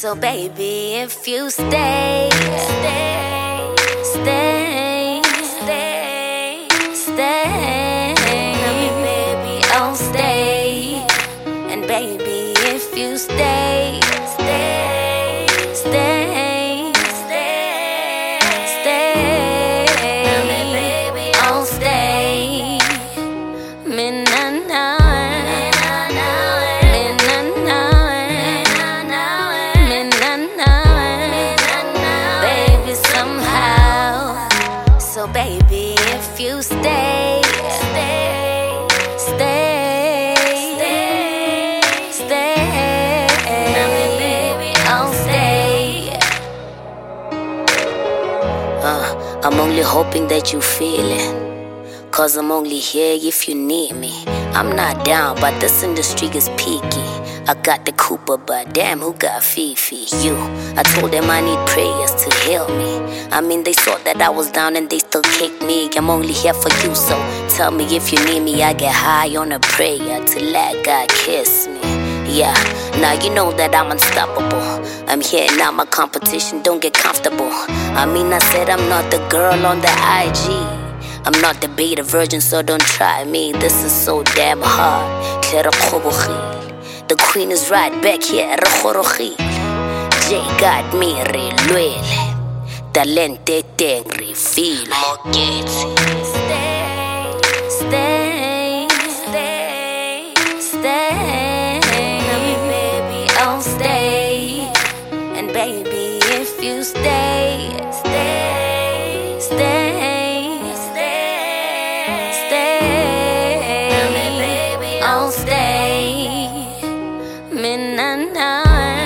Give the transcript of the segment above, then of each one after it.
So baby, if you stay, stay, stay, stay, stay, baby, I'll stay. And baby, if you stay, stay, stay, stay, stay, baby, I'll stay. Minana. So baby, if you stay, stay, stay, stay, stay, baby, I'll stay. I'm only hoping that you feel it, 'cause I'm only here if you need me. I'm not down, but this industry is peaky. I got the Cooper, but damn, who got Fifi? You. I told them I need prayers to heal me. I mean, they saw that I was down and they still kicked me. I'm only here for you, so tell me if you need me. I get high on a prayer to let God kiss me. Yeah, now you know that I'm unstoppable. I'm here, not my competition, don't get comfortable. I mean, I said I'm not the girl on the IG. I'm not the beta virgin, so don't try me. This is so damn hard. The queen is right back here, Jay got me reluele. Talente ten refill. Stay, stay, stay, stay, baby, I'll stay. And baby, if you stay, stay, stay, stay, stay, baby, I'll stay. Minana.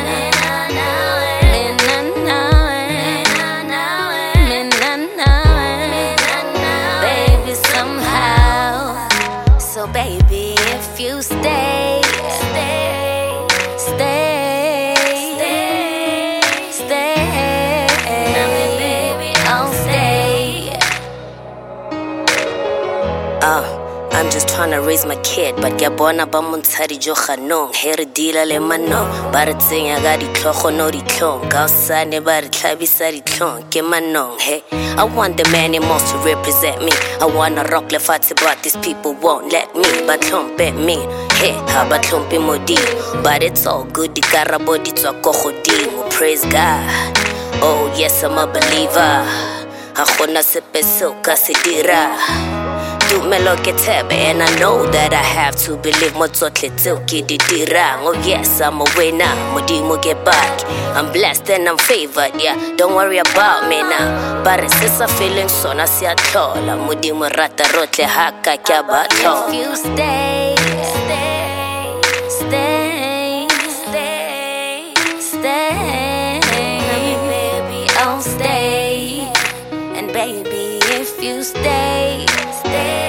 So baby, if you stay, stay, stay, stay, stay, baby, I'll stay. I'm just tryna raise my kid, but Gabona Bamuntari Johanong, Heredila Lemano, Barating Agadi Clochono di Clon, Gausane Baritlabi Sari Clon, Gemanong, hey. I want the many most to represent me. I wanna rock Lefati, but these people won't let me. But clump at me, hey, how about clumpy modi? But it's all good, the Garabodi to a Kohodimo, praise God. Oh, yes, I'm a believer. Hachona sepe silka sidira. Do me look at tab, and I know that I have to believe Motsotle Tilki Didirang. Oh yes, I'm a winner, Modimo get back. I'm blessed and I'm favored, yeah. Don't worry about me now. But it's just a feeling so na siya tola. Modimo rata rotle haka kya bato. If you stay, stay, stay, stay, stay, baby, I'll stay. And baby, if you stay, stay.